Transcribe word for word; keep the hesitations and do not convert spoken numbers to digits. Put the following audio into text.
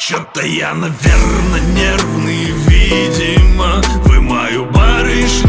Чё-то я, наверно, нервный, видимо. Вы мою барышню